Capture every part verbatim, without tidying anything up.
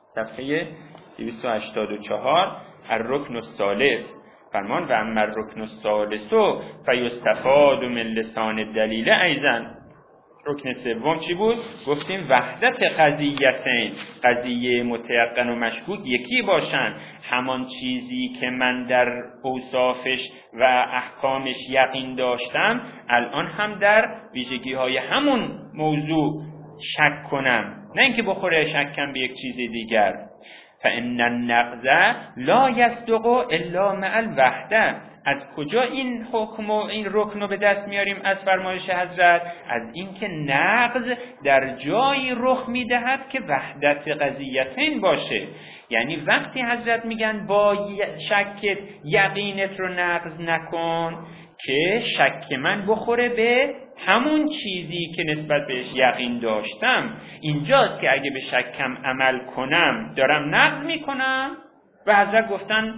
صفحه دویست و هشتاد و چهار الرکن الثالث فرمان و اما الرکن الثالث فیستفاد من لسان الدلیل ایضا. رکن سوم چی بود؟ گفتیم وحدت قضیتین، قضیه متیقن و مشکوک یکی باشن. همان چیزی که من در اوصافش و احکامش یقین داشتم الان هم در ویژگی های همون موضوع شک کنم، نه اینکه بخوره شکم به یک چیز دیگر. فإن النقض لا يصدق الا مع الوحده. از کجا این حکم و این رکن رو به دست میاریم از فرمایش حضرت؟ از اینکه نقض در جایی رخ میدهد که وحدت قضیتین باشه. یعنی وقتی حضرت میگن با شکت یقینت رو نقض نکن، که شک من بخوره به همون چیزی که نسبت بهش یقین داشتم. اینجاست که اگه به شکم عمل کنم دارم نقض میکنم و حضرت گفتن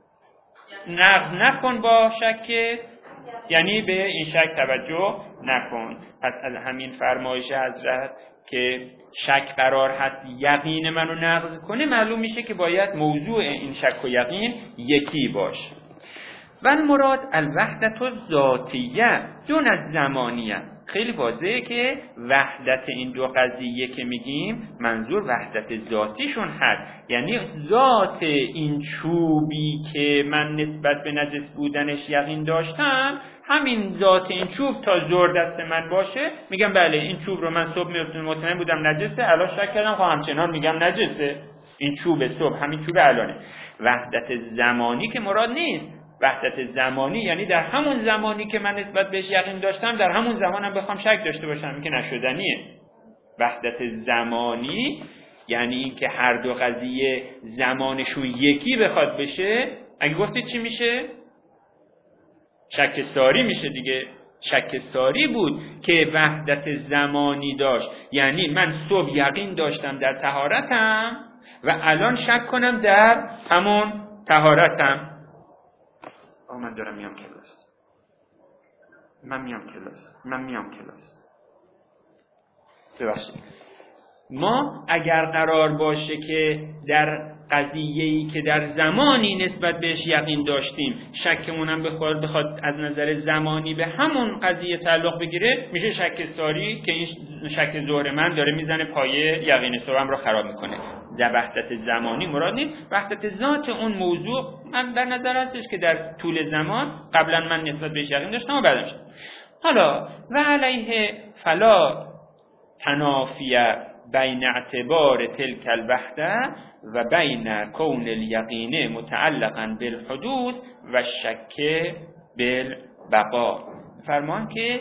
نقض نکن با شک، یعنی به این شک توجه نکن. پس از همین فرمایش حضرت که شک قرار هست یقین منو نقض کنه، معلوم میشه که باید موضوع این شک و یقین یکی باشه. و المراد الوحدت الذاتیه دون الزمانیه. خیلی واضحه که وحدت این دو قضیه که میگیم منظور وحدت ذاتیشون هست، یعنی ذات این چوبی که من نسبت به نجس بودنش یقین داشتم، همین ذات این چوب تا زور دست من باشه میگم بله این چوب رو من صبح مطمئن بودم نجسه، الان شک کردم خب همچنان میگم نجسه. این چوب صبح همین چوب الانه. وحدت زمانی که مراد نیست. وحدت زمانی یعنی در همون زمانی که من نسبت بهش یقین داشتم در همون زمانم بخوام شک داشته باشم، که نشدنیه. وحدت زمانی یعنی این که هر دو قضیه زمانشون یکی بخواد بشه. اگه گفتید چی میشه؟ شک ساری میشه دیگه. شک ساری بود که وحدت زمانی داشت، یعنی من صبح یقین داشتم در طهارتم و الان شک کنم در همون طهارتم. آه من دارم میام کلاس، من میام کلاس، من میام کلاس. ببخشید. ما اگر قرار باشه که در قضیه‌ای که در زمانی نسبت بهش یقین داشتیم شکمون هم بخواد بخواد از نظر زمانی به همون قضیه تعلق بگیره، میشه شک ساری که این شک ظهر من داره میزنه پایه یقین صبحم رو خراب میکنه. در وحدت زمانی مراد نیست، وحدت ذات اون موضوع من در نظر هستش که در طول زمان قبلا من نسبت بهش یقین داشتم و بعدش. حالا و علیه فلا تنافیه بین اعتبار تلک الوحده و بین کون الیقین متعلقا بالحدوث و شک بالبقاء. فرمان که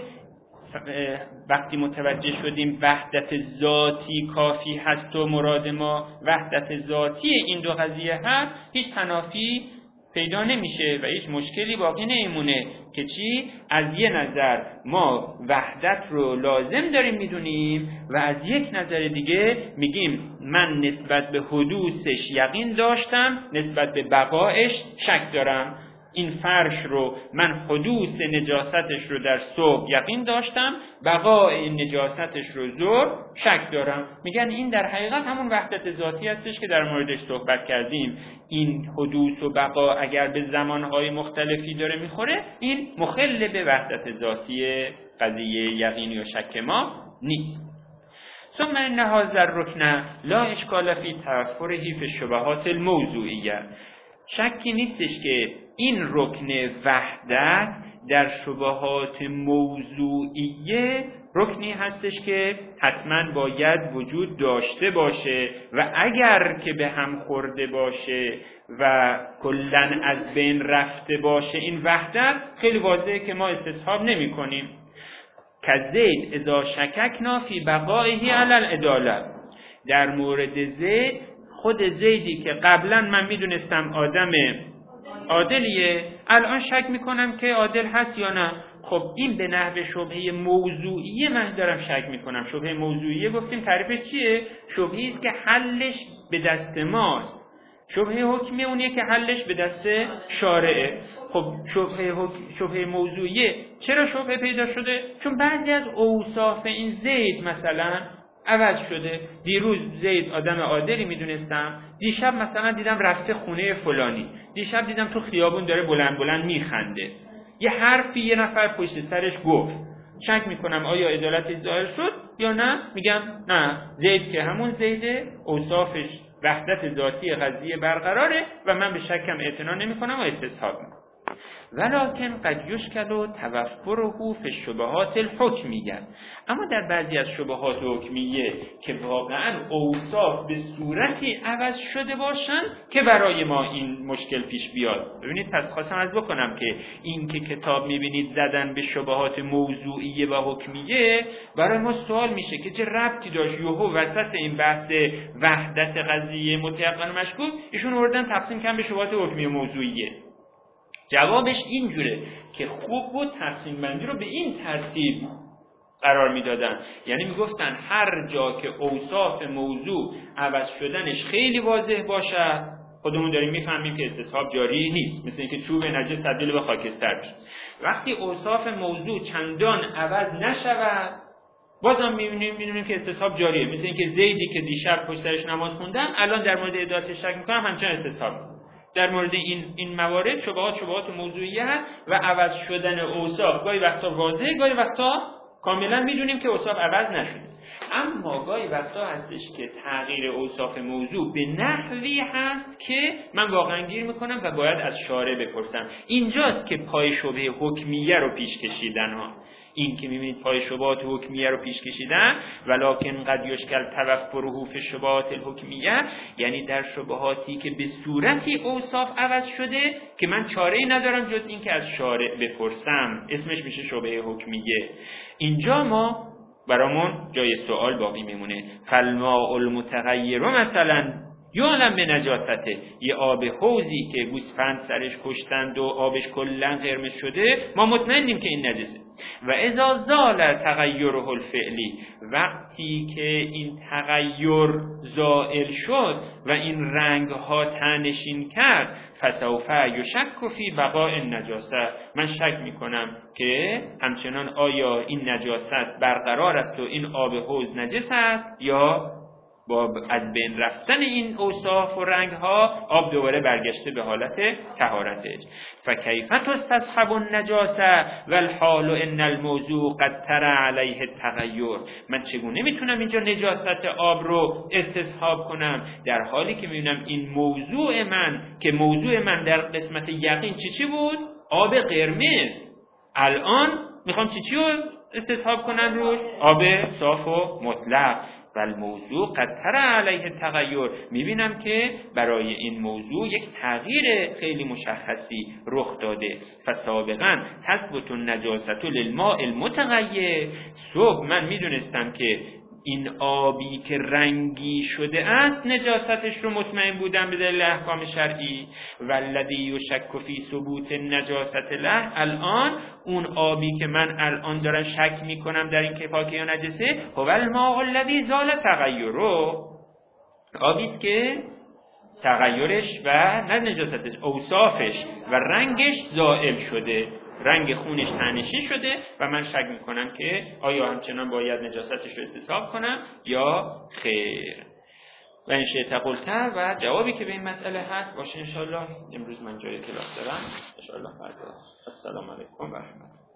وقتی متوجه شدیم وحدت ذاتی کافی هست و مراد ما وحدت ذاتی این دو قضیه هست، هیچ تنافی پیدا نمیشه و هیچ مشکلی باقی نمیمونه که چی؟ از یه نظر ما وحدت رو لازم داریم میدونیم و از یک نظر دیگه میگیم من نسبت به حدوثش یقین داشتم، نسبت به بقایش شک دارم. این فرش رو من حدوث نجاستش رو در صبح یقین داشتم، بقای نجاستش رو ظهر شک دارم. میگن این در حقیقت همون وحدت ذاتی هستش که در موردش صحبت کردیم. این حدوث و بقا اگر به زمانهای مختلفی داره میخوره، این مخل به وحدت ذاتی قضیه یقینی و شک ما نیست. ثم ان هذا الركن لا اشکال فی توفره فی الشبهات الموضوعیه. شکی نیستش که این رکن وحدت در شبهات موضوعیه رکنی هستش که حتما باید وجود داشته باشه و اگر که به هم خورده باشه و کلن از بین رفته باشه این وحدت، خیلی واضحه که ما استصحاب نمی کنیم. که زید اذا شککنا فی بقائه علی العداله. در مورد زید، خود زیدی که قبلا من میدونستم آدم عادلیه، الان شک میکنم که عادل هست یا نه. خب این به نحو شبهه موضوعیه من دارم شک میکنم. شبهه موضوعیه گفتیم تعریفش چیه؟ شبهه‌ای است که حلش به دست ماست. شبهه حکمی اونیه که حلش به دست شارعه. خب شبهه حک... شبهه موضوعیه چرا شبهه پیدا شده؟ چون بعضی از اوصاف این زید مثلا عوض شده. دیروز زید آدم عادلی میدونستم، دیشب مثلا دیدم رفته خونه فلانی، دیشب دیدم تو خیابون داره بلند بلند میخنده، یه حرفی یه نفر پشت سرش گفت، شک میکنم آیا عدالت ظاهر شد یا نه؟ میگم نه، زید که همون زیده، اوصافش وحدت ذاتی قضیه برقراره و من به شکم اعتنا نمیکنم و استصحاب میکنم. ولکن قد یشکل توفره فی الشبهات الحکمیه، اما در بعضی از شبهات حکمیه که واقعا اوصاف به صورتی عوض شده باشن که برای ما این مشکل پیش بیاد. ببینید پس خواستم عرض بکنم که این که کتاب میبینید زدن به شبهات موضوعیه و حکمیه، برای ما سوال میشه که چه ربطی داشت یهو وسط این بحث وحدت قضیه متیقن و مشکوک ایشون آوردن تقسیم کردن به شبهات حکمیه موضوعیه. جوابش اینجوره که خوب بود تقسیم بندی رو به این ترتیب قرار میدادن، یعنی میگفتن هر جا که اوصاف موضوع عوض شدنش خیلی واضح باشه، خودمون داریم میفهمیم که استصحاب جاری نیست، مثل اینکه چوب نجس تبدیل به خاکستر بشه. وقتی اوصاف موضوع چندان عوض نشود، بازم میبینیم میبینیم که استصحاب جاریه، مثل اینکه زیدی که دیشب پشت سرش نماز خوندم الان در مورد عدالت شک میکنم، همچنان استصحاب. در مورد این این موارد شبهات شبهات موضوعیه هست و عوض شدن اوصاف گاهی وقتا واضحه، گاهی وقتا کاملا میدونیم که اوصاف عوض نشده. اما گاهی وقتا هستش که تغییر اوصاف موضوع به نحوی هست که من واقعا گیر میکنم و باید از شارع بپرسم. اینجاست که پای شبهه حکمیه رو پیش کشیدن ها. این که میبینید پای شبهات حکمیه رو پیش کشیدن، ولکن قد یشکل توفره فی الشبهات الحکمیه، یعنی در شبهاتی که به صورتی اوصاف عوض شده که من چاره‌ای ندارم جز این که از شارع بپرسم، اسمش میشه شبهه حکمیه. اینجا ما برامون جای سوال باقی میمونه. فالماء المتغیر مثلا یعلم به نجاسته، یه آب حوضی که گوسفند سرش کشتند و آبش کلا قرمز شده، ما مطمئنیم که این نجسه. و اذا زال تغیره الفعلی، وقتی که این تغییر زائل شد و این رنگ ها تنشین کرد، فسوف یشک فی بقاء النجاسه، من شک میکنم که همچنان آیا این نجاست برقرار است و این آب حوض نجس است یا با از بین رفتن این اوصاف و رنگ ها آب دوباره برگشته به حالت طهارتش. فکیف تستصحب النجاسه والحال ان الموضوع قد ترى علیه التغیر، من چگونه میتونم اینجا نجاست آب رو استصحاب کنم در حالی که میبینم این موضوع من که موضوع من در قسمت یقین چی چی بود؟ آب قرمز. الان میخوام چی چی رو استصحاب کنم روش؟ آب صاف و مطلق. و الموضوع قد ترى علیه التغیر، میبینم که برای این موضوع یک تغییر خیلی مشخصی رخ داده. فسابقا تثبت النجاسة للماء المتغیر، صبح من میدونستم که این آبی که رنگی شده است نجاستش رو مطمئن بودم به دلیل احکام شرعی. والذی یشک فی ثبوت النجاست له، الان اون آبی که من الان دارم شک میکنم در این که پاکه یا نجسه، هو الماء الذی زال تغیره، آبی است که تغیرش و نه نجاستش، اوصافش و رنگش زائل شده، رنگ خونش تنشین شده و من شک میکنم که آیا همچنان باید نجاستش رو استصحاب کنم یا خیر. و این شیطه قلتر و جوابی که به این مسئله هست باشه انشالله. امروز من جای کلاس دارم، انشالله فردا. السلام علیکم و رحمت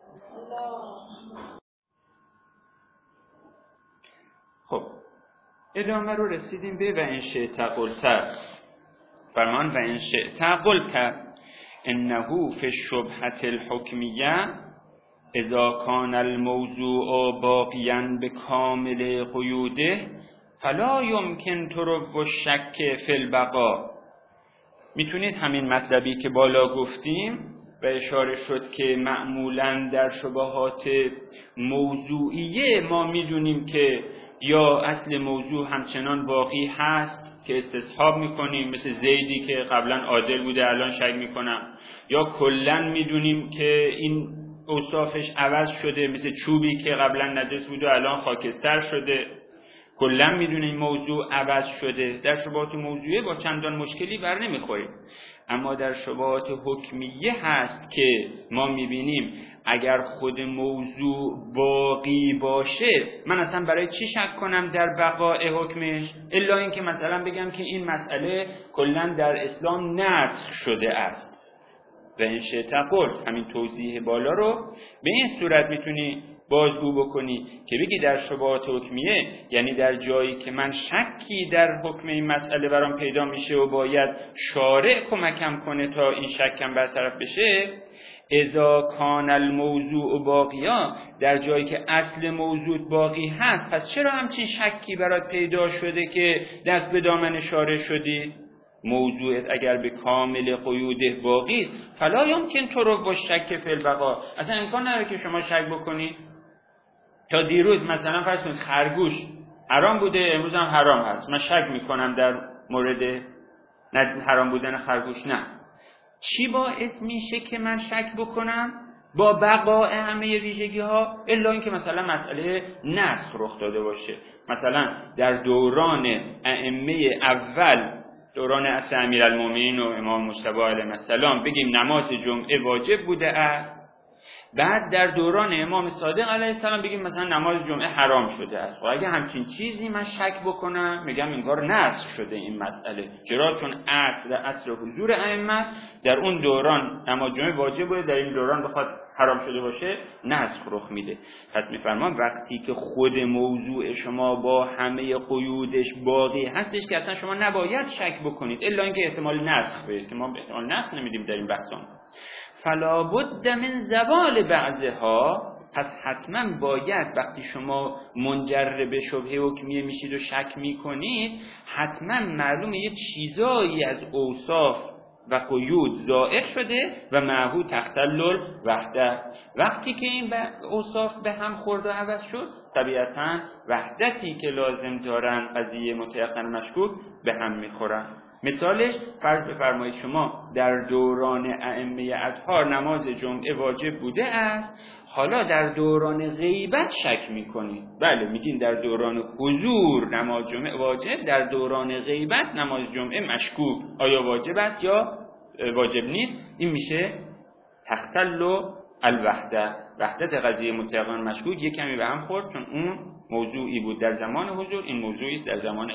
الله. خب ادامه رو رسیدیم به و این شیطه قلتر. فرمان و این شیطه قلتر انه فی الشبهة الحکمیه اذا کان الموضوع باقیا بکامل قیوده فلا یمکن ترو الشک فی البقاء. میتونید همین مطلبی که بالا گفتیم و اشاره شد که معمولا در شبهات موضوعیه ما میدونیم که یا اصل موضوع همچنان باقی هست که استصحاب میکنیم، مثل زیدی که قبلا عادل بوده الان شک میکنم، یا کلن میدونیم که این اوصافش عوض شده، مثل چوبی که قبلا نجس بوده الان خاکستر شده، کلن میدونیم موضوع عوض شده. در شبهات موضوعی با چندان مشکلی بر نمیخوریم، اما در شبهات حکمیه هست که ما میبینیم اگر خود موضوع باقی باشه من اصلا برای چی شک کنم در بقای حکمش؟ الا اینکه مثلا بگم که این مسئله کلا در اسلام نسخ شده است. و این شیطه قلت، همین توضیح بالا رو به این صورت میتونی بازگو بکنی که بگی در شبهات حکمیه، یعنی در جایی که من شکی در حکم این مسئله برام پیدا میشه و باید شارع کمکم کنه تا این شکم برطرف بشه، اذا کان الموضوع باقیا، در جایی که اصل موضوع باقی هست، پس چرا همچین شکی برات پیدا شده که دست به دامن شارع شدی؟ موضوعت اگر به کامل قیوده باقی است فلا یمکن تو رو با شک فی البقا، اصلا امکان نداره که شما شک بکنی. تا دیروز مثلا فرض کنید خرگوش حرام بوده، امروز هم حرام هست، من شک میکنم در مورد حرام بودن خرگوش. نه، چی باعث میشه که من شک بکنم با بقای همه ویژگی ها؟ الا اینکه مثلا مسئله نسخ رخ داده باشه. مثلا در دوران ائمه اول، دوران اصل امیرالمومنین و امام مجتبی علیه السلام، بگیم نماز جمعه واجب بوده است، بعد در دوران امام صادق علیه السلام بگیم مثلا نماز جمعه حرام شده است. و اگه همچین چیزی من شک بکنم، میگم انگار نسخ شده این مسئله. چرا؟ چون اصل اصل حضور ائمه است، در اون دوران نماز جمعه واجب بوده، در این دوران بخواد حرام شده باشه نسخ رخ میده. پس میفرمان وقتی که خود موضوع شما با همه قیودش باقی هستش که اصلا شما نباید شک بکنید، الا اینکه احتمال نسخ بده که ما به احتمال نسخ نمیدیم در این بحثان. فلا بد من زوال بعضها، پس حتما باید وقتی شما منجر به شبهه حکمیه میشید و شک میکنید، حتما معلومه یه چیزایی از اوصاف و قیود ضائع شده و معهو تختلل وحده. وقتی که این اوصاف به هم خورد و عوض شد، طبیعتا وحدتی که لازم دارن قضیه متيقن مشکوک به هم میخورن. مثالش فرض بفرمایید شما در دوران ائمه اطهار نماز جمعه واجب بوده است، حالا در دوران غیبت شک میکنید. بله، میگین در دوران حضور نماز جمعه واجب، در دوران غیبت نماز جمعه مشکوک، آیا واجب است یا واجب نیست؟ این میشه تختل الوحده، وحدت قضیه متيقن مشکوک یک کمی به هم خورد، چون اون موضوعی بود در زمان حضور، این موضوعی است در زمان.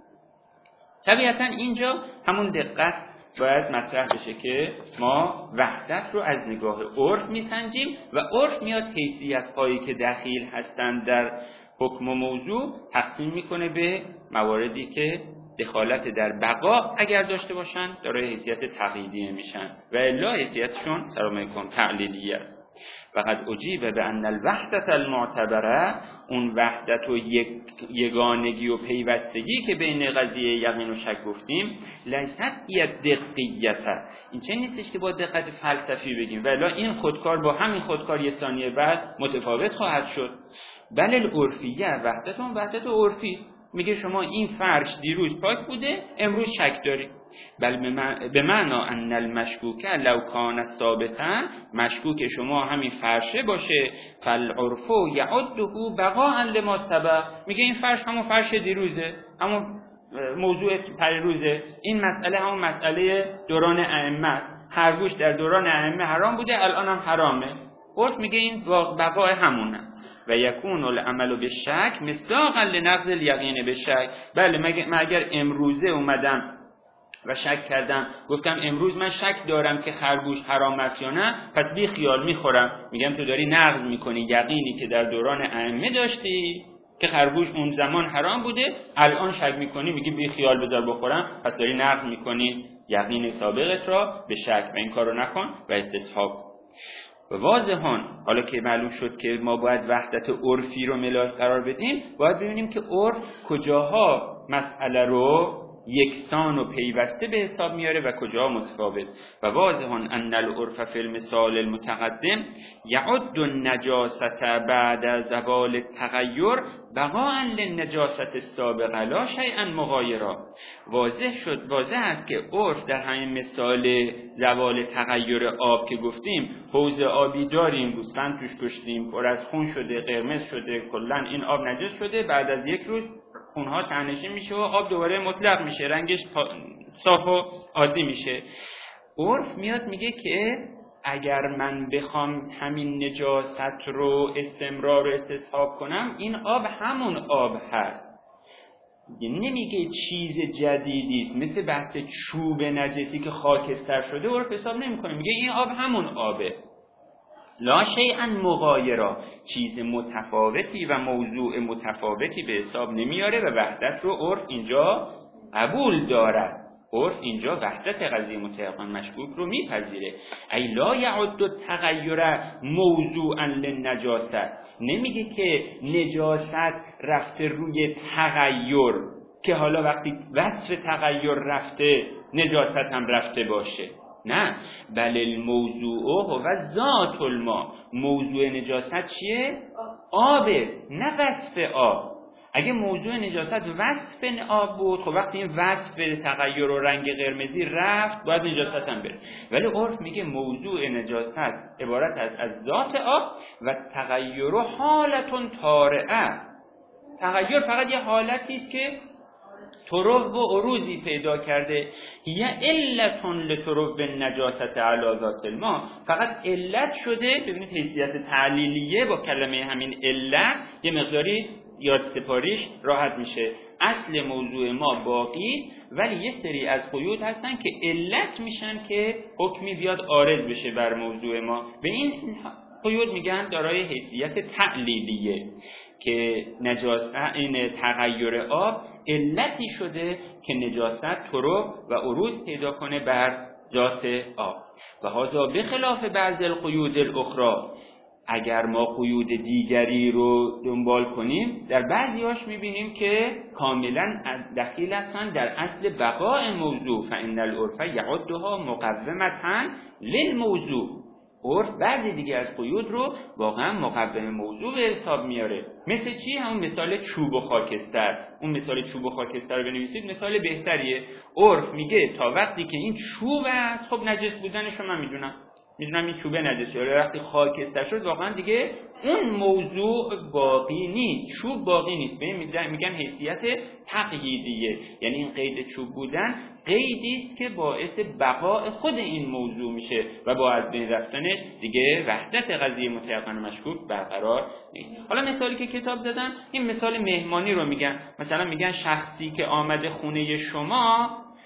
طبیعتا اینجا همون دقت باید مطرح بشه که ما وحدت رو از نگاه عرف میسنجیم و عرف میاد حیثیت هایی که دخیل هستند در حکم و موضوع تقسیم میکنه به مواردی که دخالت در بقا اگر داشته باشن دارای حیثیت تقییدیه میشن و الا حیثیتشون سلام علیکم تعلیلیه است. وقد اجیب به ان الوحدت المعتبره، اون وحدت و یک یگانگی و پیوستگی که بین قضیه یقین و شک گفتیم، لیست دقیقیت، این چه نیستش که با دقت فلسفی بگیم ولی این خودکار با همین خودکار یه ثانیه بعد متفاوت خواهد شد. بل العرفیه، وحدت اون وحدت عرفی است. میگه شما این فرش دیروز پاک بوده، امروز شک داری. بل به معنا ان المشکوک لو کان ثابتا، مشکوک شما همین فرشه باشه، فالعرف یعده بقاء لما سبق، میگه این فرش همون فرش دیروزه، همون موضوع پریروزه، این مسئله همون مسئله دوران ائمه است، خرگوش در دوران ائمه حرام بوده الان هم حرامه، عرف میگه این بقاء همونه. و یکون العمل بالشک مصداقا لنقض الیقین بالشک، بله من اگر امروزه اومدم و شک کردم گفتم امروز من شک دارم که خرگوش حرام است یا نه، پس بی خیال میخورم، میگم تو داری نقض میکنی یقینی که در دوران ائمه داشتی که خرگوش اون زمان حرام بوده، الان شک میکنی میگی بی خیال بذار بخورم، پس داری نقض میکنی یقین سابقت را به شک و این کارو نکن و استصحاب. و واضحان حالا که معلوم شد که ما باید وحدت عرفی رو ملاک قرار بدیم، باید ببینیم که عرف کجاها مسئله رو یکسان و پیوسته به حساب میاره و کجا متفاوت. و واضحان ان العرف فی المثال المتقدم یعد النجاست بعد زوال التغیر بقاء للنجاست السابقه لا شیئا مغایرا. واضح شد، واضح است که عرف در همین مثال زوال تغییر آب که گفتیم، حوض آبی داریم، گوسفند توش کشتیم، پر از خون شده، قرمز شده، کلا این آب نجس شده، بعد از یک روز خونها تنشین میشه و آب دوباره مطلق میشه، رنگش صاف و عادی میشه. عرف میاد میگه که اگر من بخوام همین نجاست رو استمرار و استصحاب کنم، این آب همون آب هست. نمیگه چیز جدیدی است، مثل بحث چوب نجسی که خاکستر شده عرف حساب نمی‌کنه، میگه این آب همون آبه. لا شیئا مغایرا، چیز متفاوتی و موضوع متفاوتی به حساب نمیاره و وحدت رو عرف اینجا قبول دارد. عرف اینجا وحدت قضیه متحقن مشکوک رو میپذیره. ای لا یعد التغیر موضوعا للنجاست، نمیگه که نجاست رفته روی تغییر که حالا وقتی وصف تغییر رفته نجاست هم رفته باشه. نه، بل الموضوع و ذات الماء، موضوع نجاست چیه؟ آبه، نه وصف آب. اگه موضوع نجاست وصف آب بود، خب وقتی این وصف تغییر و رنگ قرمزی رفت باید نجاست هم بره. ولی عرف میگه موضوع نجاست عبارت از از ذات آب و تغییر حالتون طارئه. تغییر فقط یه حالتی است که تروب و عروضی پیدا کرده. یا علتون لتروب نجاست علی ذات الماء، فقط علت شده. ببینید حیثیت تعلیلیه با کلمه همین علت یه مقداری یاد سپاریش راحت میشه. اصل موضوع ما باقی است، ولی یه سری از قیود هستن که علت میشن که حکمی بیاد عارض بشه بر موضوع ما. به این قیود میگن دارای حیثیت تعلیلیه که نجاست این تغییر آب علتی شده که نجاست تروب و عروض پیدا کنه بر ذات آب. و هذا بخلاف بعض القیود الاخرى، اگر ما قیود دیگری رو دنبال کنیم در بعضیاش میبینیم که کاملا دخیل هستن در اصل بقاء موضوع. فإن العرف یعدها مقومة للموضوع، عرف بعضی دیگه از قیود رو واقعا مقوم موضوع به حساب میاره. مثل چی؟ همون مثال چوب و خاکستر. اون مثال چوب و خاکستر رو بنویسید، مثال بهتریه. عرف میگه تا وقتی که این چوب است، خب نجس بودنش رو من میدونم میدونم این چوبه نجسه، ولی وقتی خاکستر شد واقعا دیگه اون موضوع باقی نیست، چوب باقی نیست. به این میگن حیثیت تقییدیه، یعنی این قید چوب بودن قیدی است که باعث بقاء خود این موضوع میشه و با از بین رفتنش دیگه وحدت قضیه متيقن مشکوک برقرار نیست. حالا مثالی که کتاب دادن این مثال مهمانی رو میگن. مثلا میگن شخصی که آمده خونه شما،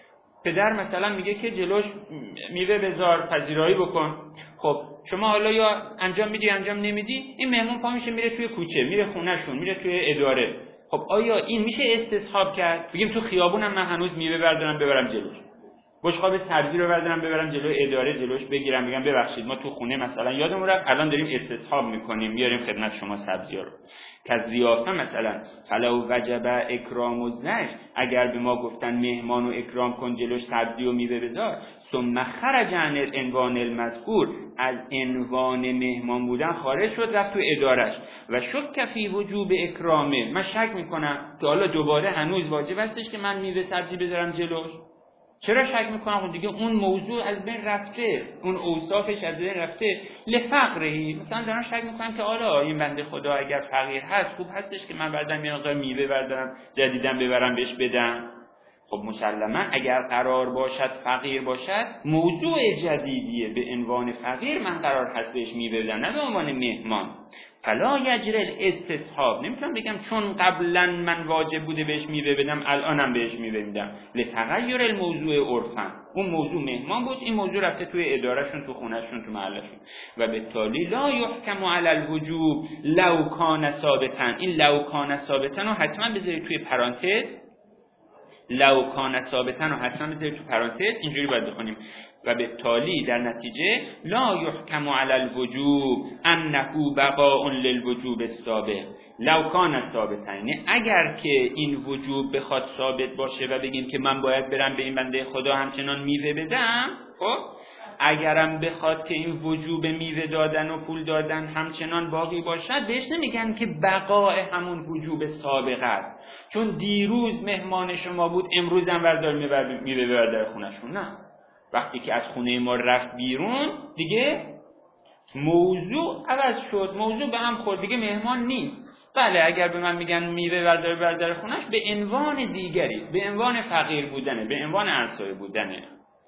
پدر مثلا میگه که جلوش میوه بذار، پذیرایی بکن. خب شما حالا یا انجام میدی انجام نمیدی، این مهمون پا میشه میره توی کوچه، میره خونهشون، میره توی اداره. خب آیا این میشه استصحاب کرد؟ بگیم تو خیابونم من هنوز میوه بردارم ببرم جلوش، بشقاب سبزی رو بردارم ببرم جلوی اداره جلوش بگیرم، میگم ببخشید ما تو خونه مثلا یادمون رفت الان داریم استصحاب میکنیم میاریم خدمت شما سبزی رو. که ضیافه مثلا فلو وجب اکرام الزوج، اگر به ما گفتن مهمان رو اکرام کن جلوش سبزی و میوه بذار، ثم خرج عن العنوان المذکور، از عنوان مهمان بودن خارج شد رفت تو ادارش و شک فی وجوب اکرامه، من شک میکنم که حالا دوباره هنوز واجب هستش که من میوه سبزی بذارم جلوش. چرا شک میکنم؟ خب دیگه اون موضوع از بین رفته، اون اوصافش از بین رفته. لفقرهی، مثلا دارم شک میکنم که آره این بنده خدا اگر فقیر هست خوب هستش که من بعدم یه مقدار میوه بردارم جدیدن ببرم بهش بدم. خب مسلما اگر قرار باشد فقیر باشد موضوع جدیدیه، به عنوان فقیر من قرار هست بهش میوه بدم، نه به عنوان مهمان. فلا یجری الاستصحاب، نمیتونم بگم چون قبلا من واجب بوده بهش میوه بدم الانم بهش میوه میدم. لتغیر الموضوع عرفا، اون موضوع مهمان بود، این موضوع رفته توی ادارهشون، تو خونهشون، تو محلشون. و بالتالي لا یحکم علی الوجوب لو کان ثابتا. این لو کان ثابتا رو حتما بذارید توی پرانتز، لو کان ثابتا رو حتما بذارید تو پرانتز، اینجوری باید بخونیم. و به تالی در نتیجه لا یحکم علی الوجوب انه بقاء للوجوب السابق لو کان ثابتا، یعنی اگر که این وجوب بخواد ثابت باشه و بگیم که من باید برم به این بنده خدا همچنان میوه بدم، خب اگرم بخواد که این وجوب میوه دادن و پول دادن همچنان باقی باشد، بهش نمیگن که بقاء همون وجوب سابق است، چون دیروز مهمان شما بود امروز هم بردار میوه ببر در خونشون. نه، وقتی که از خونه ما رفت بیرون دیگه موضوع عوض شد، موضوع به هم خورد، دیگه مهمان نیست. بله اگر به من میگن میوه بردار ببر در خونش، به عنوان دیگری است، به عنوان فقیر بودنه، به عنوان ارسای بودنه.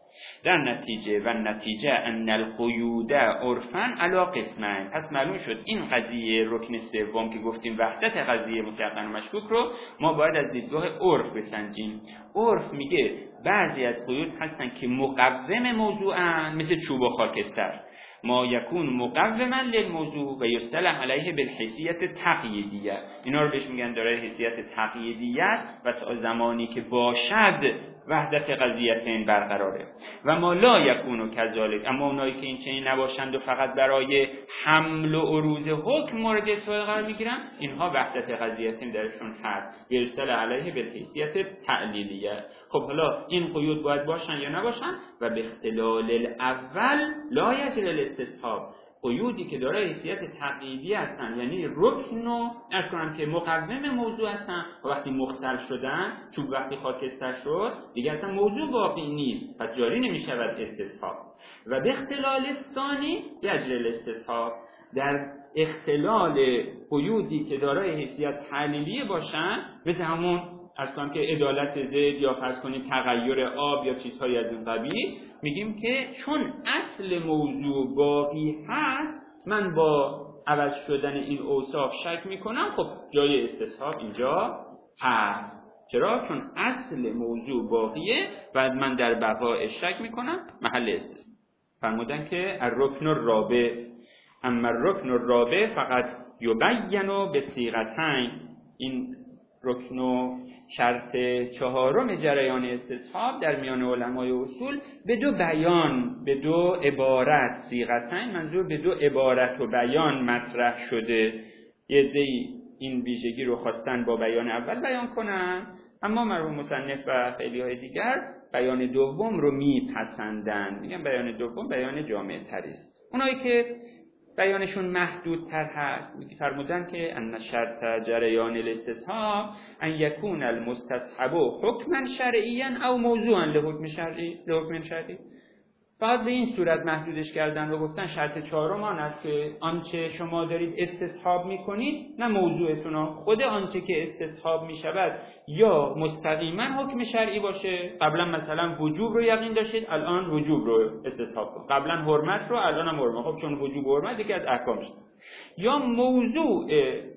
در نتیجه و نتیجه ان القیود عرفا علی قسمین. پس معلوم شد این قضیه رکن سوم که گفتیم وحدت قضیه متیقن و مشکوک رو ما باید از دیدگاه عرف بسنجیم. عرف میگه بعضی از قیود هستن که مقوم موضوعن، مثل چوب و خاکستر، ما یکون مقوما للموضوع و یصطلح علیه بالحیثیت تقییدیه. اینا رو بهش میگن دارای حیثیت تقییدیت و تا زمانی که باشد وحدت قضیتین برقراره. و ما لا یکونو کذالک، اما اونایی که این چنین نباشند و فقط برای حمل و عروض حکم مورد استفاده قرار میگیرن، اینها وحدت قضیتین درشون هست، یصطلح علیه بالحیثیت تعلیلیه. خب حالا این قیود باید باشن یا نباشن؟ و به اختلال الاول لا یجری الاستصحاب. قیودی که دارای حیثیت تقییدی هستن، یعنی رکن و ارز کنم که مقوم موضوع هستن، و وقتی مختل شدن، چون وقتی خاکستر شد دیگه اصلا موضوع باقی نیست، پس جاری نمیشود استصحاب. و به اختلال ثانی یجری الاستصحاب، در اختلال قیودی که دارای حیثیت تعلیلیه باشن، مثل همون از کنم که عدالت زید یا فرض کنید تغییر آب یا چیزهای از این قبیل، میگیم که چون اصل موضوع باقی هست، من با عوض شدن این اوصاف شک میکنم، خب جای استصحاب اینجا هست. چرا؟ چون اصل موضوع باقیه و من در بقای شک میکنم، محل استصحاب. فرمودن که الرکن الرابع، اما الرکن الرابع فقط یبین بصیغتین. این رکن و شرط چهارم جریان استصحاب در میان علمای اصول به دو بیان، به دو عبارت، صیغتین منظور به دو عبارت و بیان مطرح شده. یه عده‌ای این ویژگی رو خواستن با بیان اول بیان کنن، اما مرحوم مصنف و خیلی های دیگر بیان دوم رو میپسندن، میگن بیان دوم بیان جامع تری است. اونایی که بیانشون محدودتر هست فرمودن که ان شرط جریان الاستصحاب ان یکون المستصحب حکما شرعیا او موضوعا لحکم شرعی لحکم شرعی. بعد به این صورت محدودش کردن و گفتن شرط چهارم آن است که آنچه شما دارید استصحاب میکنید نه موضوعتون، خود آنچه که استصحاب میشود یا مستقیما حکم شرعی باشه. قبلا مثلا وجوب رو یقین داشتید، الان وجوب رو استصحاب کن. قبلا حرمت رو، الان هم حرمت. خب چون وجوب و حرمت یکی از احکام شد. یا موضوع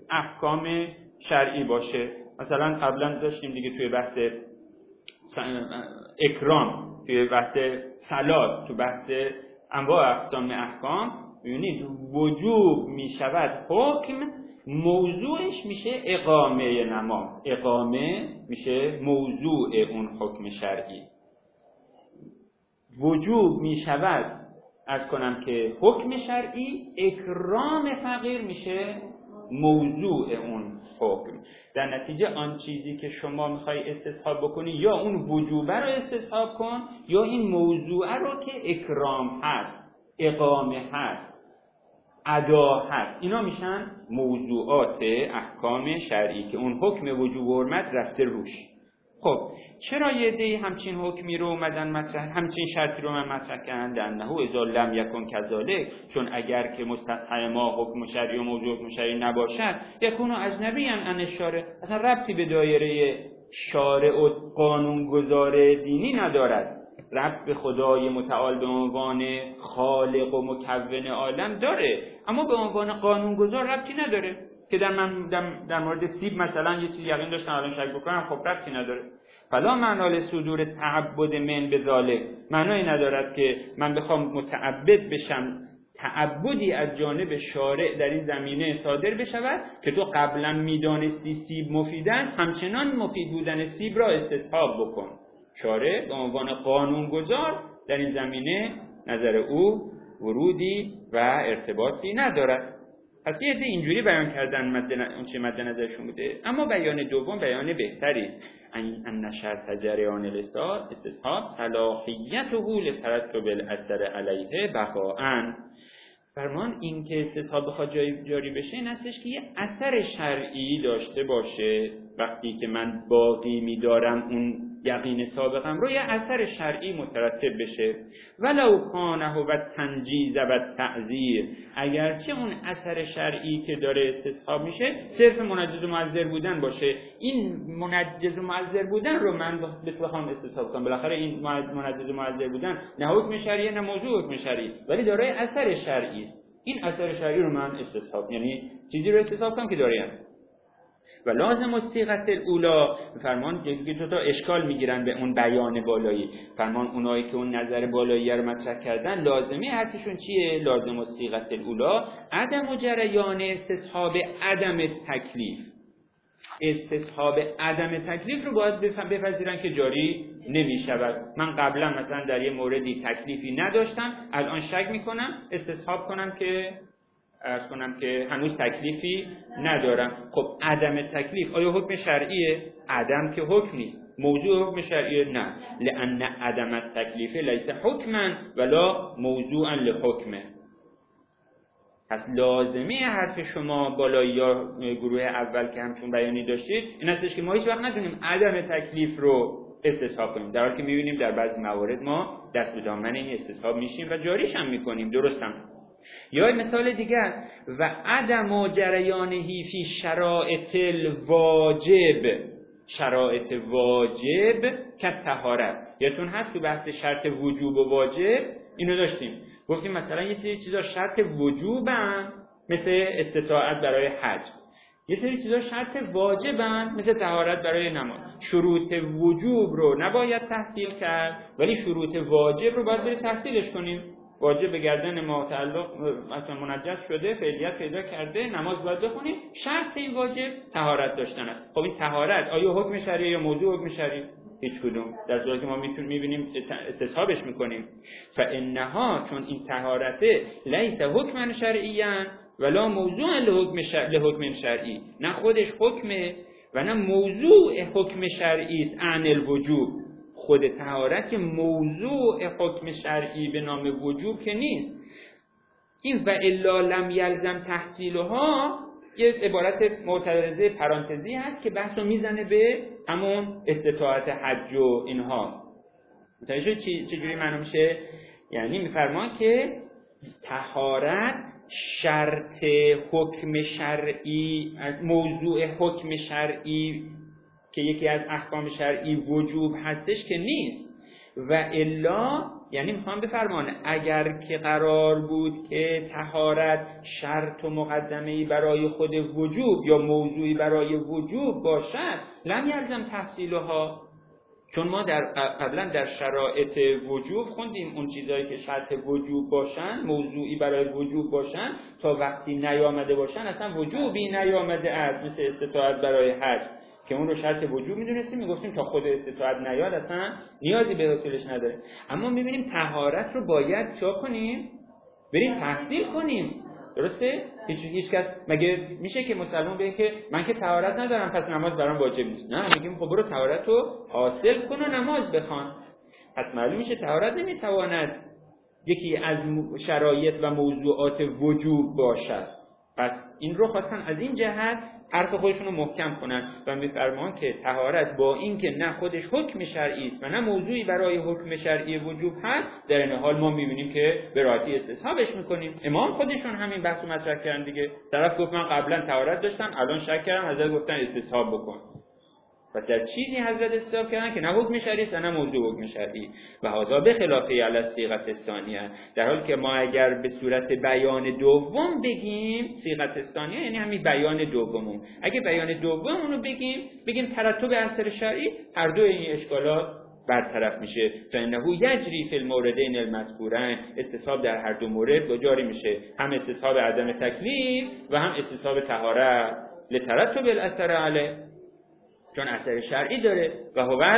احکام شرعی باشه. مثلا قبلا داشتیم دیگه توی بحث اکرام، توی بحث صلات، تو بحث انواع اقسام احکام، می‌بینید وجوب میشود حکم، موضوعش میشه اقامه نماز، اقامه میشه موضوع اون حکم شرعی. وجوب میشود از کنم که حکم شرعی، اکرام فقیر میشه موضوع اون حکم. در نتیجه آن چیزی که شما میخوای استصحاب بکنی یا اون وجوبه رو استصحاب کن یا این موضوع رو که اکرام هست، اقامه هست، ادا هست. اینا میشن موضوعات احکام شرعی که اون حکم وجوب و حرمت رفته روش. خب چرا یه عده‌ای همچین حکمی رو اومدن مطرح، همچین شرطی رو من مطرح کردن؟ انه اذا لم یکن کذالک، چون اگر که مستصحب ما حکم شرعی و موضوع حکم شرعی نباشد، یکونو اجنبی عن الشارع، اصلا ربطی به دایره شارع و قانونگذار دینی ندارد. ربط به خدای متعال به عنوان خالق و مکون عالم داره، اما به عنوان قانونگذار ربطی نداره. که در من در مورد سیب مثلا یه چیز یقین داشتم الان شک بکنم، خب ربطی نداره. فلا معنی صدور تعبد من بذالک، معنی ندارد که من بخوام متعبد بشم، تعبدی از جانب شارع در این زمینه صادر بشود که تو قبلا میدانستی سیب مفید است، همچنان مفید بودن سیب را استصحاب بکن. شارع به عنوان قانونگذار در این زمینه نظر او ورودی و ارتباطی ندارد. پس یه عده اینجوری بیان کردن مد اون چه مد نظرشون بوده. اما بیان دوم بیان بهتری است. ان شرط جریان الاستصحاب صلاحیته لترتب الاثر علیه بقاء. فرمان این که استصحاب بخواد جاری بشه این هستش که یه اثر شرعی داشته باشه. وقتی که من باقی می‌دارم اون یقین سابقم رو یه اثر شرعی مترتب بشه. ولو کانه و تنجیز و تعذیر، اگرچه اون اثر شرعی که داره استصحاب میشه صرف منجز و معذر بودن باشه، این منجز و معذر بودن رو من بخوام استصحاب کنم، بالاخره این منجز و معذر بودن نه حکم شرعی نه موضوع حکم شرعی ولی دارای اثر شرعی است، این اثر شرعی رو من استصحاب، یعنی چیزی رو استصحاب کنم که داریم. و لازم الصیغه الاولا، فرمان یکی دو تا اشکال میگیرن به اون بیان بالایی، فرمان اونایی که اون نظر بالایی رو مطرح کردن لازمی حرفشون چیه؟ لازم الصیغه الاولا عدم جریان استصحاب عدم تکلیف، استصحاب عدم تکلیف رو باید بپذیرن که جاری نمیشود. من قبلا مثلا در یه موردی تکلیفی نداشتم، الان شک میکنم استصحاب کنم که عرض کنم که هنوز تکلیفی ندارم. خب عدم تکلیف آیا حکم شرعیه؟ عدم که حکم نیست. موضوع حکم شرعیه؟ نه. لأن عدم التکلیف لیس حکما ولا موضوعا لحکمه. پس لازمه حرف شما بالایی یا گروه اول که همچون بیانی داشتید این هستش که ما هیچ وقت نتونیم عدم تکلیف رو استصحاب کنیم، در حالی که می‌بینیم در بعضی موارد ما دست به دامن این استصحاب میشیم و جاریش هم می‌کنیم. درست هم. یا مثال دیگر، و عدم جریانهی فی شرایط الواجب، شرایط واجب که طهارت. یادتون هست تو بحث شرط وجوب و واجب اینو داشتیم، گفتیم مثلا یه سری چیزا شرط وجوبن مثل استطاعت برای حج، یه سری چیزا شرط واجبن مثل طهارت برای نماز. شروط وجوب رو نباید تحصیل کرد ولی شروط واجب رو باید بریم تحصیلش کنیم. واجب به گردن ما تعلق مثلا منجس شده، فعلیت پیدا کرده، نماز باید بخونیم، شرط این واجب طهارت داشتن است. خب این طهارت آیا حکم شرعی یا موضوع حکم شرعی؟ هیچ کدوم، در صورتی که ما میتونیم میبینیم استصحابش میکنیم. فانها، چون این طهارت لیس حکما شرعیا ولا موضوع لحکم شرعی، لحکم شرعی، نه خودش حکمه و نه موضوع حکم شرعی است عن الوجوب. خود طهارت موضوع حکم شرعی به نام وجوب که نیست. این و الا لم یلزم تحصیلها یه عبارت معترضه پرانتزی هست که بحثو میزنه به همون استطاعت حج و اینها. متوجه چی چجوری معنی میشه؟ یعنی میفرمان که طهارت شرط حکم شرعی، موضوع حکم شرعی که یکی از احکام شرعی وجوب هستش که نیست. و الا یعنی میخوام بفرمانه اگر که قرار بود که طهارت شرط و مقدمه‌ای برای خود وجوب یا موضوعی برای وجوب باشد لم یلزم تحصیلها، چون ما در قبلا در شرایط وجوب خوندیم اون چیزایی که شرط وجوب باشن، موضوعی برای وجوب باشن، تا وقتی نیامده باشن اصلا وجوبی نیامده است، مثل استطاعت برای حج که اون رو شرط وجوب میدونستیم، میگفتیم تا خود استطاعت نیاد اصلا نیازی به حصولش نداره. اما میبینیم طهارت رو باید چا کنیم؟ بریم تحصیل کنیم. درسته؟ هیچ هیچ کس مگه میشه که مسلمان بگه که من که طهارت ندارم پس نماز برام واجب نیست؟ نه، میگیم خب برو طهارت رو حاصل کن و نماز بخوان. پس معلوم میشه طهارت نمیتواند یکی از شرایط و موضوعات وجوب باشد. پس این رو خواستن از این جهت حرف خودشون رو محکم کنن و میفرمان که طهارت با این که نه خودش حکم شرعی است و نه موضوعی برای حکم شرعی وجوب هست، در این حال ما میبینیم که به راحتی استصحابش میکنیم. امام خودشون همین بحثو مطرح کردن دیگه. طرف گفت من قبلا طهارت داشتم الان شک کردم، حضرت گفتن استصحاب بکن. و در چیزی حضرت استصحاب کردن که نه حکم شرعی است و نه موضوع حکم شرعی. و هذا بخلاف علی الصیغه الثانیه، در حالی که ما اگر به صورت بیان دوم بگیم صیغه الثانیه یعنی همین بیان دوممون، اگه بیان دوممون رو بگیم بگیم ترتب اثر شرعی، هر دو این اشکالات برطرف میشه. فانه یجری فی الموردین المذکورین، استصحاب در هر دو مورد جاری میشه، هم استصحاب عدم تکلیف و هم استصحاب طهارت لترتب الاثر علیه، چون اثر شرعی داره. و هو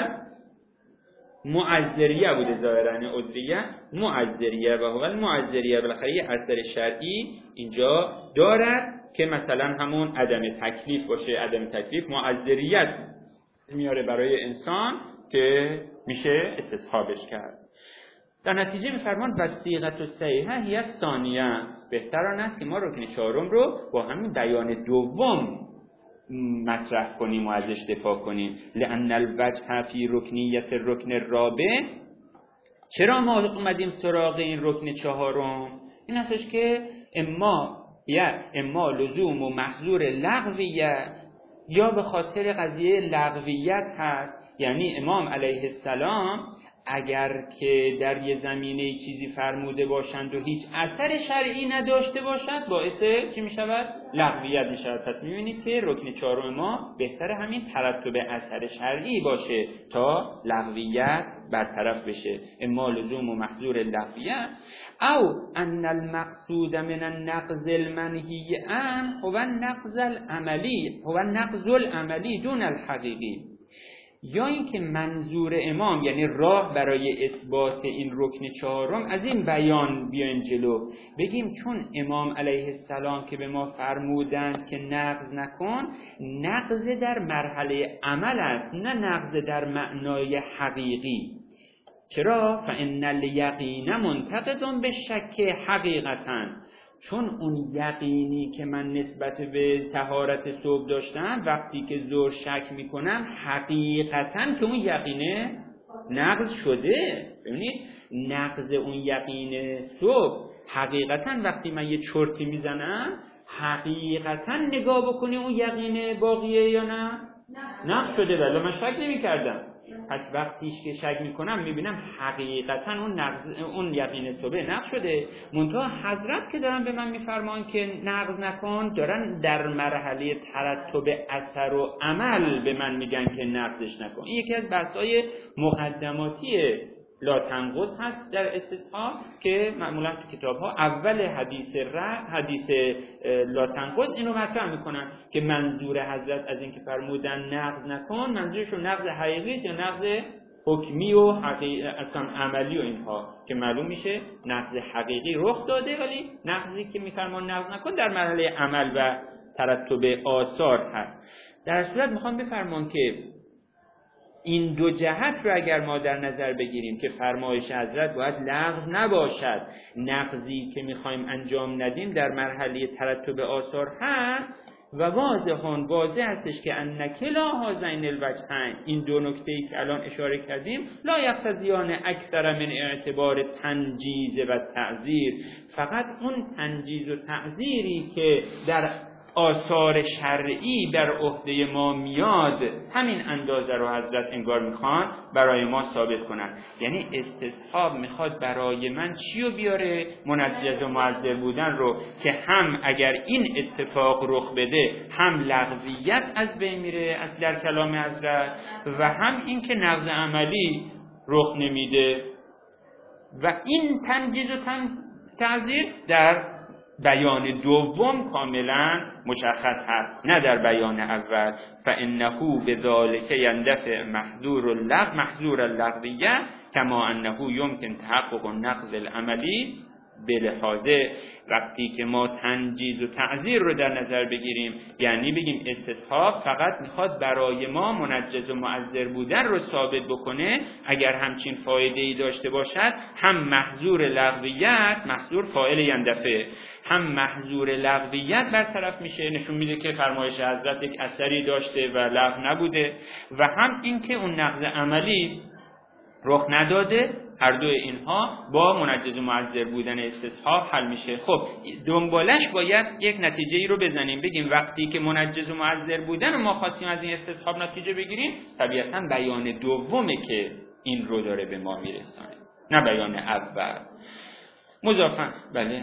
معذریه بوده ظاهرا، عذریه معذریه و هو معذریه، بالاخره یه اثر شرعی اینجا دارد که مثلا همون عدم تکلیف باشه. عدم تکلیف معذریت میاره برای انسان که میشه استصحابش کرد. در نتیجه میفرمان وصیغه الصحیحه هی الثانیه، بهتر آن است که ما رکن چهارم رو با همین بیان دوم مطرح کنیم و ازش دفاع کنیم. لأن الوجه فی رکنیت رکن الرابع، چرا ما اومدیم سراغ این رکن چهارم؟ این هستش که اما یا اما لزوم و محظور لغویت، یا به خاطر قضیه لغویت هست. یعنی امام علیه السلام اگر که در یه زمینه چیزی فرموده باشند و هیچ اثر شرعی نداشته باشد، باعث چی می شود؟ لغویت می شود. پس می بینید که رکن چهارم ما بهتر همین ترتب اثر شرعی باشه تا لغویت برطرف بشه. اما لزوم و محظور لغویت او ان المقصود من النقض المنهی عنه هو النقض العملی هو النقض العملی دون الحقیقی، یا اینکه منظور امام یعنی راه برای اثبات این رکن چهارم از این بیان بیاین جلو، بگیم چون امام علیه السلام که به ما فرمودند که نقض نکن، نقض در مرحله عمل است، نه نقض در معنای حقیقی. چرا؟ فإن الیقین منتقض بالشک حقیقتا، چون اون یقینی که من نسبت به طهارت صبح داشتم وقتی که ظهر شک میکنم، حقیقتا که اون یقینه نقض شده. ببینید نقض اون یقین صبح حقیقتا وقتی من یه چرتی میزنم، حقیقتا نگاه بکنی اون یقینه باقیه یا نه؟ نقض شده. ولی من شک نمی کردم. پس وقتیش که شک میکنم میبینم حقیقتا اون نقض اون یقین صبح نقض شده. منتها حضرت که دارن به من میفرمان که نقض نکن، دارن در مرحله ترتب اثر و عمل به من میگن که نقضش نکن. این یکی از بحث‌های مقدماتی لا تنقض هست در استصحاب که معمولا تو کتاب‌ها اول حدیث رد حدیث لا تنقض اینو مطرح میکنن که منظور حضرت از این که فرمودن نقض نکن، منظورشون نقض حقیقی است یا نقض حکمی و حقیقی اصلا عملی و اینها، که معلوم میشه نقض حقیقی رخ داده، ولی نقضی که میفرمان نقض نکن در مرحله عمل و ترتب آثار هست. در صورت میخوام بفرمان که این دو جهت رو اگر ما در نظر بگیریم که فرمایش حضرت باید لغو نباشد، نقضی که میخوایم انجام ندیم در مرحله ترتب آثار هست، و واضحان واضح هستش که ان کلا هذین الوجهین، این دو نکته‌ای که الان اشاره کردیم، لا یقتضیان اکثر من اعتبار تنجیز و تعذیر، فقط اون تنجیز و تعذیری که در آثار شرعی بر عهده ما میاد، همین اندازه رو حضرت انگار میخوان برای ما ثابت کنن. یعنی استصحاب میخواد برای من چی رو بیاره؟ منجز و معذر بودن رو، که هم اگر این اتفاق رخ بده هم لغویت از بین میره از در کلام حضرت، و هم این که نقض عملی رخ نمیده. و این تنجیز و تعذیر در بیان دوم کاملا مشخص هست، نه در بیان اول. فانه بذلک یندفع محظور اللغو محظور اللغویه کما انه یمکن تحقق النقض العملی بلحاظه. وقتی که ما تنجیز و تعذیر رو در نظر بگیریم، یعنی بگیم استصحاب فقط میخواد برای ما منجز و معذر بودن رو ثابت بکنه، اگر همچین فایده‌ای داشته باشد، هم محظور لغویت، محظور فاعل یندفع، هم محظور لغویت برطرف میشه، نشون میده که فرمایش حضرت یک اثری داشته و لغو نبوده، و هم اینکه اون نقض عملی رخ نداده. هر دو اینها با منجز و معذر بودن استصحاب حل میشه. خب دنبالش باید یک نتیجه ای رو بزنیم، بگیم وقتی که منجز و معذر بودن ما خواستیم از این استصحاب نتیجه بگیریم، طبیعتا بیان دومه که این رو داره به ما میرسونه، نه بیان اول. مضافاً بله،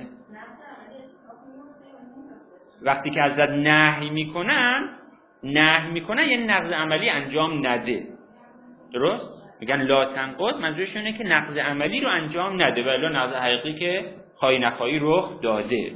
وقتی که حضرت نهی میکنن نهی میکنن یعنی نقض عملی انجام نده. درست؟ میگن لا تنقض، منظورشونه که نقض عملی رو انجام نده، ولی نقض حقیقی که خواهی نخواهی رخ داده.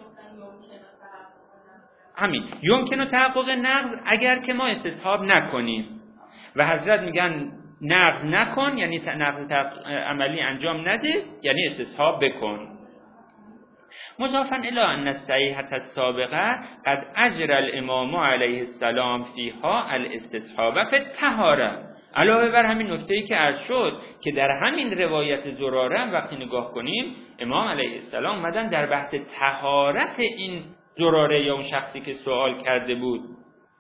همین یمکنه تحقق نقض اگر که ما استصحاب نکنیم، و حضرت میگن نقض نکن یعنی نقض عملی انجام نده، یعنی استصحاب بکن. مضافاً الی ان الصحیحة السابقه قد اجرى الامام علیه السلام فیها الاستصحاب فی الطهارة. علاوه بر همین نکته‌ای که عرض شد که در همین روایت زراره وقتی نگاه کنیم، امام علیه السلام اومدن در بحث طهارت این زراره یا اون شخصی که سوال کرده بود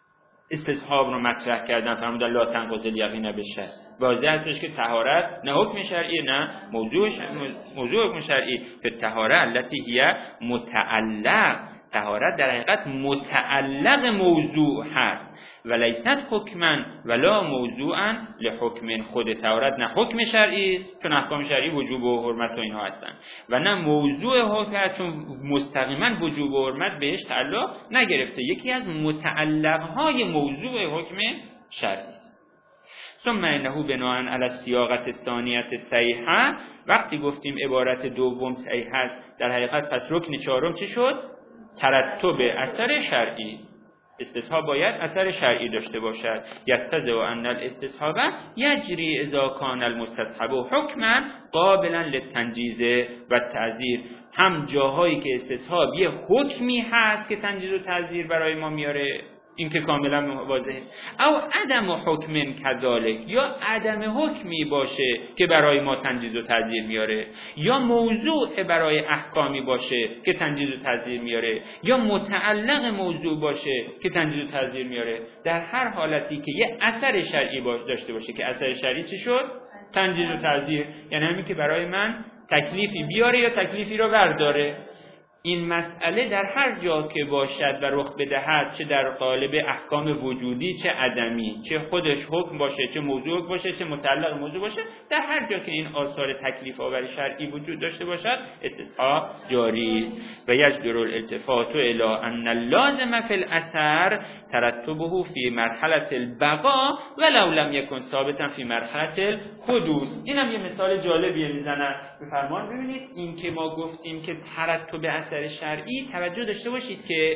استصحاب رو مطرح کردن، فرمودن لا تنقض الیقین بالشک. واضح هستش که طهارت نه حکم شرعی نه موضوع موضوع حکم شرعی. به طهارت التي هي متعلق، طهارت در حقیقت متعلق موضوع هست و لیست حکما ولا موضوعا لحکم. خود طهارت نه حکم شرعی است چون احکام شرعی وجوب و حرمت و اینها هستن و نه موضوع حکم چون مستقیما وجوب و حرمت بهش تعلق نگرفته، یکی از متعلق های موضوع حکم شرعی است. ثم انه بناء علی السیاقه الثانیه صحیحه، وقتی گفتیم عبارت دوم صحیح است در حقیقت پس رکن چهارم چی شد؟ ترتب اثر شرعی. استصحاب باید اثر شرعی داشته باشد. یقتضی ان الاستصحاب یجری اذا کان المستصحب حکما قابلا للتنجیز و تعزیر. هم جاهایی که استصحاب یه حکمی هست که تنجیز و تعزیر برای ما میاره، این که کاملا واضحه، او عدم حکم کذالک، یا عدم حکمی باشه که برای ما تنجیز و تعزیر میاره، یا موضوع برای احکامی باشه که تنجیز و تعزیر میاره، یا متعلق موضوع باشه که تنجیز و تعزیر میاره. در هر حالتی که یه اثر شرعی باش داشته باشه که اثر شرعی چی شد؟ تنجیز و تعزیر، یعنی همین که برای من تکلیفی بیاره یا تکلیفی رو برداره. این مسئله در هر جا که باشد و رخ بدهد، چه در قالب احکام وجودی چه عدمی، چه خودش حکم باشه چه موضوع باشه چه متعلق موضوع باشه، در هر جا که این آثار تکلیف آور شرعی وجود داشته باشد استصحاب جاری است. و یجدر الالتفات الی ان اللازم فی الاثر ترتبه فی مرحله البقاء ولو لم یکن ثابتا فی مرحله الحدوث. اینم یه مثال جالبیه میزنن. بفرمان ببینید این که ما گفتیم که ترتب اثر شرعی، توجه داشته باشید که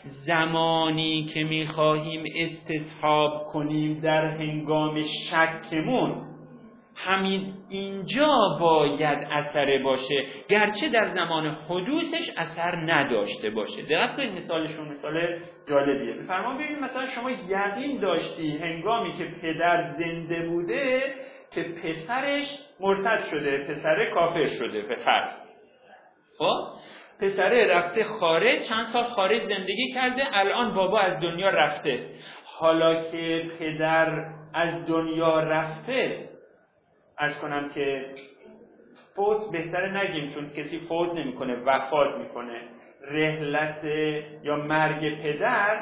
زمانی که میخواهیم استصحاب کنیم در هنگام شکمون، همین اینجا باید اثر باشه، گرچه در زمان حدوثش اثر نداشته باشه. دقت کنید مثالشون مثال جالبیه. بفرمان ببینید مثلا شما یقین داشتی هنگامی که پدر زنده بوده که پسرش مرتد شده، پسر کافر شده به فرض. خب پسره رفته خارج، چند سال خارج زندگی کرده، الان بابا از دنیا رفته. حالا که پدر از دنیا رفته، عرض کنم که فوت بهتره نگیم چون کسی فوت نمیکنه، وفات میکنه. رحلت یا مرگ پدر،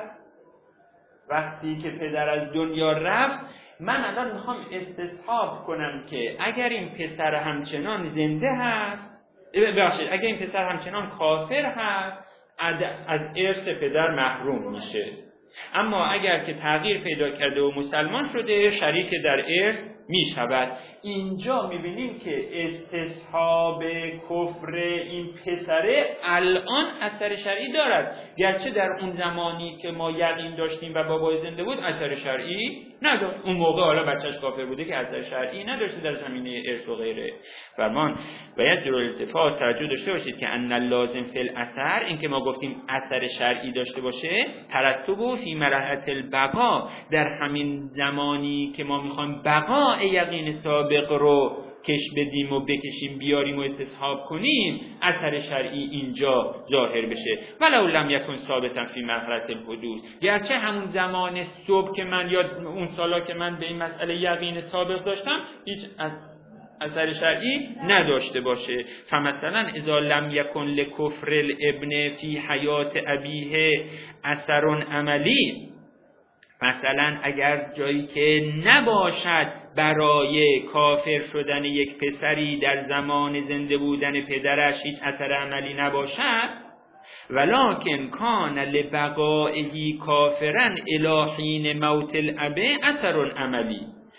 وقتی که پدر از دنیا رفت، من الان میخوام استصحاب کنم که اگر این پسر همچنان زنده هست، ببخشید اگر این پسر همچنان کافر هست، از ارث پدر محروم میشه. اما اگر که تغییر پیدا کرده و مسلمان شده، شریک در ارث میشود. اینجا میبینیم که استصحاب کفر این پسره الان اثر شرعی دارد، گرچه در اون زمانی که ما یقین داشتیم و بابای زنده بود اثر شرعی نداشت. اون موقع حالا بچهش کافر بوده که اثر شرعی نداشته در زمینه ارث و غیره. فرمان باید در التفات توجه داشته باشید که ان لازم فی الاثر، این که ما گفتیم اثر شرعی داشته باشه، ترتب فی مرحله البقاء، در همین زمانی که ما میخوایم بقا یقین سابق رو کش بدیم و بکشیم بیاریم و استصحاب کنیم، اثر شرعی اینجا ظاهر بشه. ولو لم یکن ثابتا فی مرحله الحدوث، گرچه همون زمان صبح که من یا اون سالا که من به این مسئله یقین سابق داشتم هیچ اثر شرعی نداشته باشه. فمثلا اذا لم یکن لکفر الابن فی حیات ابیه اثر عملی، مثلا اگر جایی که نباشد برای کافر شدن یک پسری در زمان زنده بودن پدرش هیچ اثر عملی نباشد، ولکن کان لبقائه کافرا الی حین موت الاب اثر عملی،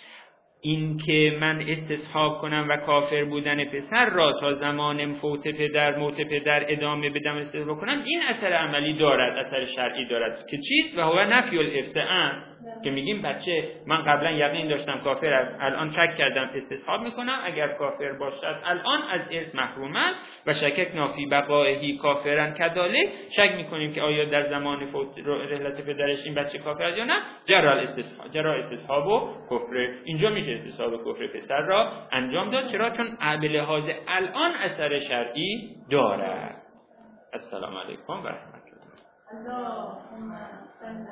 این که من استصحاب کنم و کافر بودن پسر را تا زمان فوت پدر موت پدر ادامه بدم استصحاب کنم، این اثر عملی دارد، اثر شرعی دارد که چیست؟ و هو نفی الارث عن، که میگیم بچه من قبلا یقین داشتم کافر است، الان شک کردم استصحاب میکنم، اگر کافر باشد الان از ارث محروم است و شکک نافی بقائه کافرن کذالک، شک میکنیم که آیا در زمان فوت رحلت پدرش این بچه کافر است یا نه، جرا استصحاب جرا استصحاب و کفر. اینجا میشه استصحاب کفر پسر را انجام داد. چرا؟ چون به لحاظ الان اثر شرعی دارد. السلام علیکم و رحمت الله.